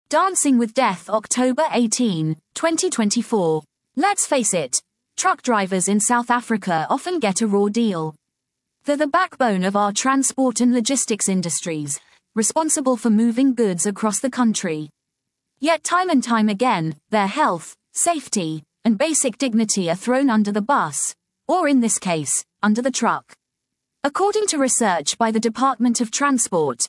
Dancing with Death, October 18, 2024. Let's face it, truck drivers in South Africa often get a raw deal. They're the backbone of our transport and logistics industries, responsible for moving goods across the country. Yet time and time again, their health, safety, and basic dignity are thrown under the bus, or in this case, under the truck. According to research by the Department of Transport,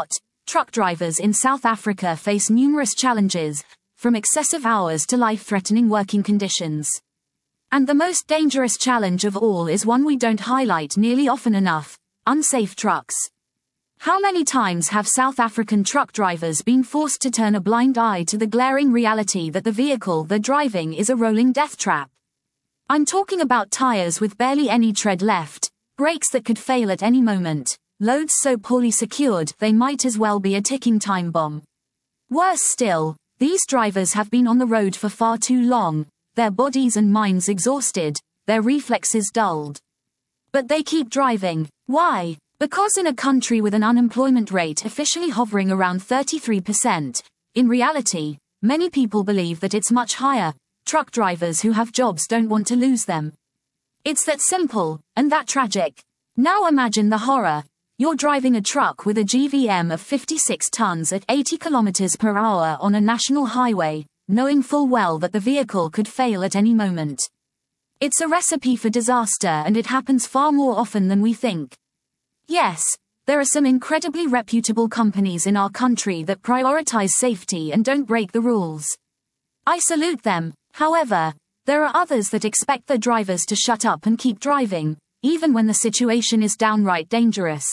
truck drivers in South Africa face numerous challenges, from excessive hours to life-threatening working conditions. And the most dangerous challenge of all is one we don't highlight nearly often enough: unsafe trucks. How many times have South African truck drivers been forced to turn a blind eye to the glaring reality that the vehicle they're driving is a rolling death trap? I'm talking about tires with barely any tread left, brakes that could fail at any moment, loads so poorly secured they might as well be a ticking time bomb. Worse still, these drivers have been on the road for far too long, their bodies and minds exhausted, their reflexes dulled. But they keep driving. Why? Because in a country with an unemployment rate officially hovering around 33%, in reality, many people believe that it's much higher. Truck drivers who have jobs don't want to lose them. It's that simple, and that tragic. Now imagine the horror. You're driving a truck with a GVM of 56 tons at 80 kilometers per hour on a national highway, knowing full well that the vehicle could fail at any moment. It's a recipe for disaster, and it happens far more often than we think. Yes, there are some incredibly reputable companies in our country that prioritize safety and don't break the rules. I salute them. However, there are others that expect their drivers to shut up and keep driving, even when the situation is downright dangerous.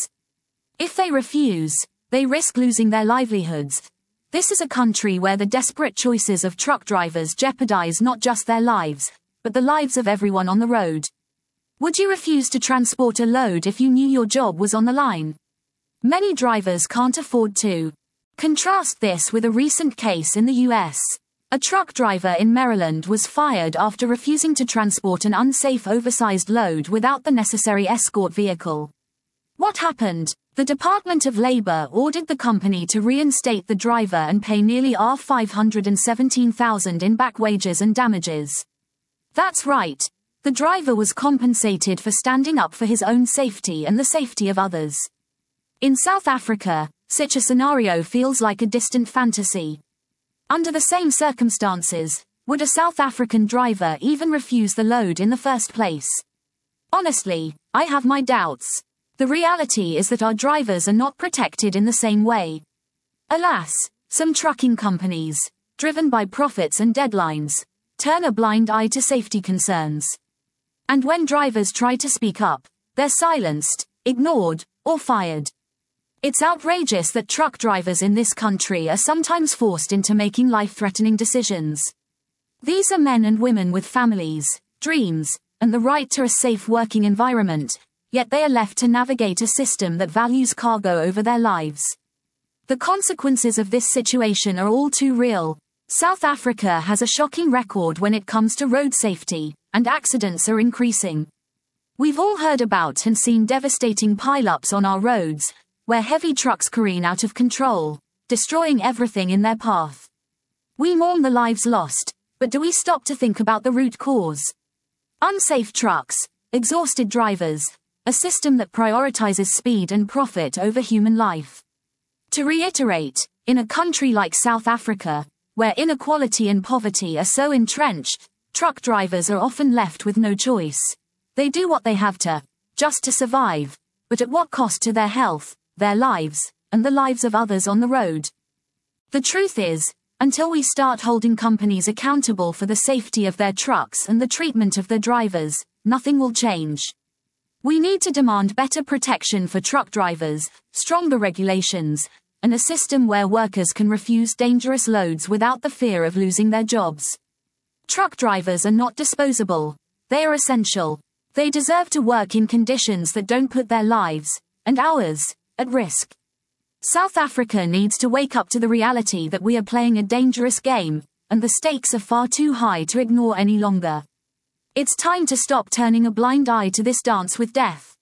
If they refuse, they risk losing their livelihoods. This is a country where the desperate choices of truck drivers jeopardize not just their lives, but the lives of everyone on the road. Would you refuse to transport a load if you knew your job was on the line? Many drivers can't afford to. Contrast this with a recent case in the US. A truck driver in Maryland was fired after refusing to transport an unsafe oversized load without the necessary escort vehicle. What happened? The Department of Labor ordered the company to reinstate the driver and pay nearly $517,000 in back wages and damages. That's right. The driver was compensated for standing up for his own safety and the safety of others. In South Africa, such a scenario feels like a distant fantasy. Under the same circumstances, would a South African driver even refuse the load in the first place? Honestly, I have my doubts. The reality is that our drivers are not protected in the same way. Alas, some trucking companies, driven by profits and deadlines, turn a blind eye to safety concerns. And when drivers try to speak up, they're silenced, ignored, or fired. It's outrageous that truck drivers in this country are sometimes forced into making life-threatening decisions. These are men and women with families, dreams, and the right to a safe working environment, yet they are left to navigate a system that values cargo over their lives. The consequences of this situation are all too real. South Africa has a shocking record when it comes to road safety, and accidents are increasing. We've all heard about and seen devastating pileups on our roads, where heavy trucks careen out of control, destroying everything in their path. We mourn the lives lost, but do we stop to think about the root cause? Unsafe trucks, exhausted drivers, a system that prioritizes speed and profit over human life. To reiterate, in a country like South Africa, where inequality and poverty are so entrenched, truck drivers are often left with no choice. They do what they have to, just to survive, but at what cost to their health, their lives, and the lives of others on the road? The truth is, until we start holding companies accountable for the safety of their trucks and the treatment of their drivers, nothing will change. We need to demand better protection for truck drivers, stronger regulations, and a system where workers can refuse dangerous loads without the fear of losing their jobs. Truck drivers are not disposable. They are essential. They deserve to work in conditions that don't put their lives, and ours, at risk. South Africa needs to wake up to the reality that we are playing a dangerous game, and the stakes are far too high to ignore any longer. It's time to stop turning a blind eye to this dance with death.